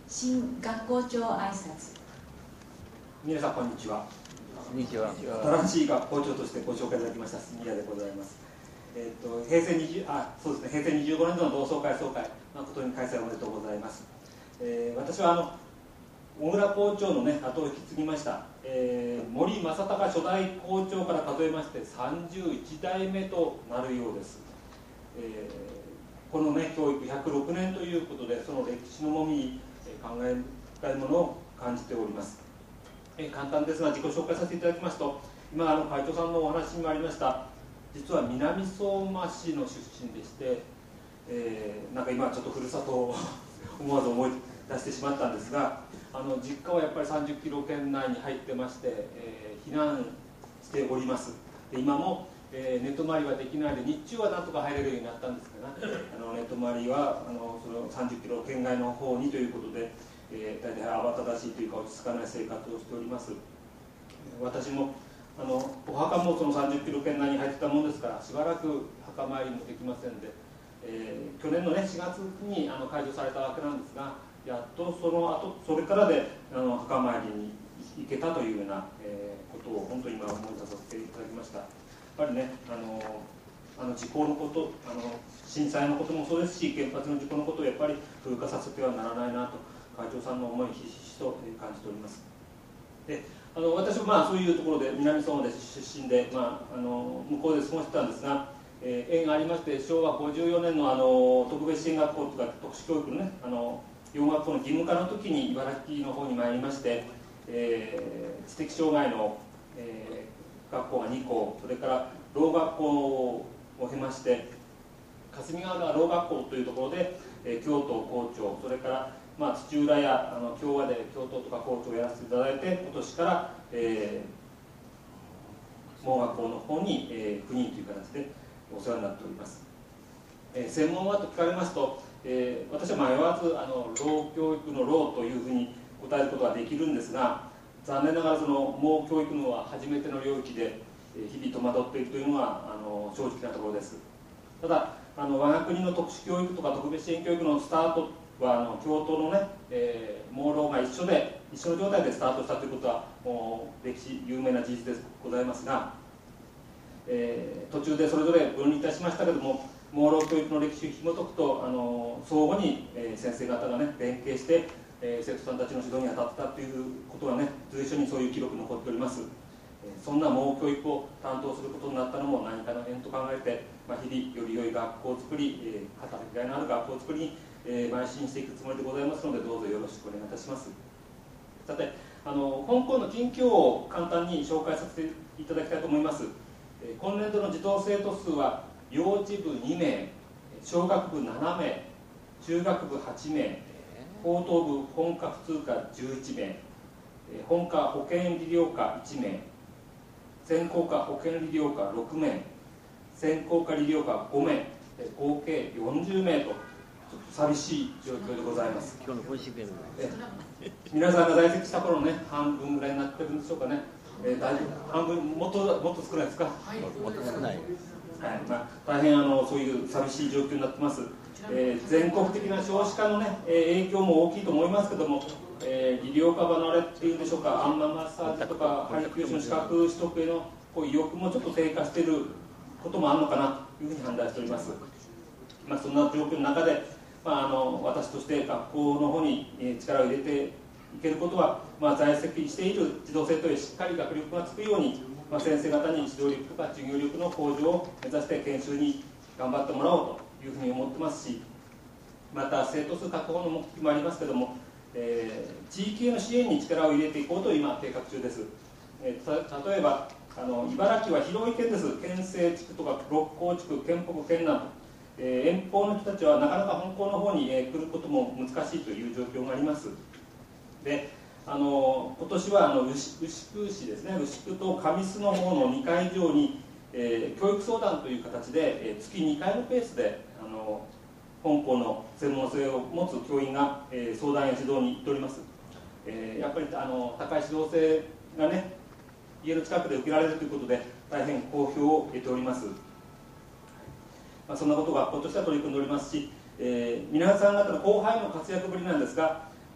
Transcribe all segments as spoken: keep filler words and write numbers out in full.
新学校長挨拶。 皆さんこんにちは。 こんにちは。 新しい学校長としてご紹介いただきました杉谷でございます。えー、と平成20あそうですね平成にじゅうごねん度の同窓会総会誠に開催おめでとうございます。えー、私はあの小倉校長のね後を引き継ぎました、えー、森正孝初代校長から数えましてさんじゅういちだいめとなるようです。えー、このね教育ひゃくろくねんということでその歴史の重みに考えたいものを感じております。えー、簡単ですが自己紹介させていただきますと、今あの会長さんのお話にもありました実は南相馬市の出身でして、えー、なんか今ちょっとふるさとを思わず思い出してしまったんですが、あの実家はやっぱりさんじゅっキロ圏内に入ってまして、えー、避難しております。で今も、えー、寝泊まりはできないで日中はなんとか入れるようになったんですが、ね、あの寝泊まりはあのそのさんじゅっキロ圏外の方にということで、えー、大体慌ただしいというか落ち着かない生活をしております。私もあのお墓もそのさんじゅっキロ圏内に入ってたものですからしばらく墓参りもできませんで、えー、去年の、ね、しがつにあの解除されたわけなんですが、やっとその後それからであの墓参りに行けたというような、えー、ことを本当に今思い出させていただきました。やっぱりねあのあの事故のことあの震災のこともそうですし原発の事故のことをやっぱり風化させてはならないなと会長さんの思いひしひしと感じております。であの私もまあそういうところで南相馬で出身で、まあ、あの向こうで過ごしてたんですが、えー、縁がありましてしょうわごじゅうよねんの、あの特別支援学校とか特殊教育のねあの洋学校の義務化の時に茨城の方に参りまして、えー、知的障害の、えー、学校がにこそれからろう学校を経まして霞ヶ浦ろう学校というところで、えー、京都校長それからまあ、土浦やあの京和で教頭とか校長をやらせていただいて今年から、えー、盲学校の方に、えー、赴任という形でお世話になっております。えー、専門はと聞かれますと、えー、私は迷わずあのろう教育のろうというふうに答えることができるんですが、残念ながらその盲教育のは初めての領域で、えー、日々戸惑っているというのがあの正直なところです。ただあの我が国の特殊教育とか特別支援教育のスタートはあの教頭のね、えー、盲ろうが一緒で一緒の状態でスタートしたということはもう歴史有名な事実でございますが、えー、途中でそれぞれ分離いたしましたけれども盲ろう教育の歴史を紐解くとあの相互に、えー、先生方がね連携して、えー、生徒さんたちの指導に当たったということはね随所にそういう記録に残っております。そんな盲教育を担当することになったのも何かの縁と考えて、まあ、日々より良い学校を作り、えー、働きがいのある学校を作りに、えー、邁進していくつもりでございますのでどうぞよろしくお願いいたします。さてあの本校の近況を簡単に紹介させていただきたいと思います。えー、今年度の児童生徒数は幼稚部にめい小学部ななめい中学部はちめい高等部本科普通科じゅういちめい本科保健理療科いちめい専攻科保健理療科ろくめい専攻科理療科ごめい合計よんじゅうめいとちょっと寂しい状況でございます。 今日の本試験皆さんが在籍した頃ね半分ぐらいになってるんでしょうかね。えー、だいぶ半分もっともっと少ないですか。 もっと少ない。 はい、まあ、大変あのそういう寂しい状況になってます。えー、全国的な少子化のね、えー、影響も大きいと思いますけども、えー、理療科離れっていうんでしょうか、アンママッサージとか鍼灸師の資格取得へのこう意欲もちょっと低下していることもあるのかなというふうに判断しております。まあ、そんな状況の中で、まあ、あの私として学校の方に力を入れていけることは、まあ、在籍している児童生徒へしっかり学力がつくように、まあ、先生方に指導力とか授業力の向上を目指して研修に頑張ってもらおうというふうに思ってますし、また生徒数確保の目的もありますけども、えー、地域への支援に力を入れていこうと今計画中です。えー、例えばあの茨城は広い県です。県西地区とか六甲地区県北県南、えー、遠方の人たちはなかなか本校の方に、えー、来ることも難しいという状況があります。であの今年はあの牛久市ですね、牛久と神栖の方のにかい以上に、えー、教育相談という形で、えー、月にかいのペースであの本校の専門性を持つ教員が、えー、相談や指導に行っております。えー、やっぱりあの高い指導性がね家の近くで受けられるということで大変好評を得ております。まあ、そんなことが学校としては取り組んでおりますし、えー、皆さん方の後輩の活躍ぶりなんですが、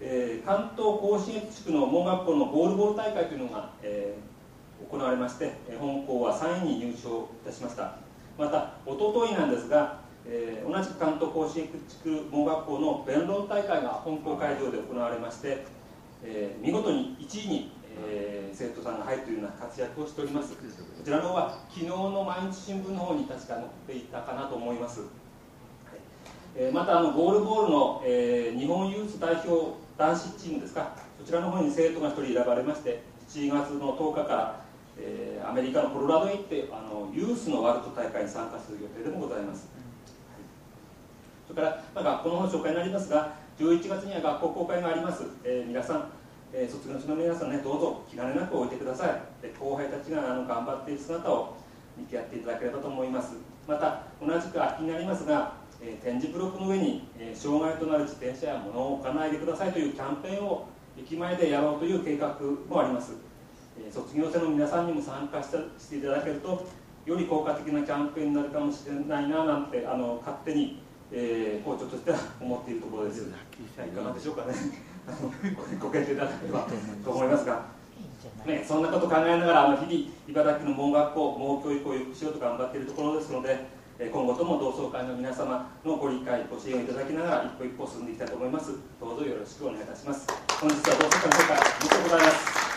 えー、関東甲信越地区の盲学校のゴールボール大会というのが、えー、行われまして、本校はさんいに入賞いたしました。また一昨日なんですが、えー、同じく関東甲信越地区盲学校の弁論大会が本校会場で行われまして、えー、見事にいちいに、えー、生徒さんが入るというような活躍をしております。こちらの方は昨日の毎日新聞の方に確か載っていたかなと思います。はい、えー、またあのゴールボールの、えー、日本ユース代表男子チームですか、そちらの方に生徒がひとり選ばれまして、しちがつのとおかから、えー、アメリカのコロラドへ行ってあのユースのワールド大会に参加する予定でもございます。それから、まあ、学校の方の紹介になりますが、じゅういちがつには学校公開があります。えー、皆さん、えー、卒業生の皆さんね、どうぞ気兼ねなく置いてください。で後輩たちがあの頑張っている姿を見てやっていただければと思います。また同じく秋になりますが、えー、点字ブロックの上に、えー、障害となる自転車や物を置かないでくださいというキャンペーンを駅前でやろうという計画もあります。えー、卒業生の皆さんにも参加してしていただけると、より効果的なキャンペーンになるかもしれないななんてあの勝手に、えー、校長としては思っているところです。いかがでしょうかね。ご検討いただければと思いますが、ね、そんなことを考えながらあの日々茨城の盲学校盲教育を良くしようと頑張っているところですので、今後とも同窓会の皆様のご理解ご支援をいただきながら一歩一歩進んでいきたいと思います。どうぞよろしくお願いいたします。本日は同窓会の紹介ありがとうございます。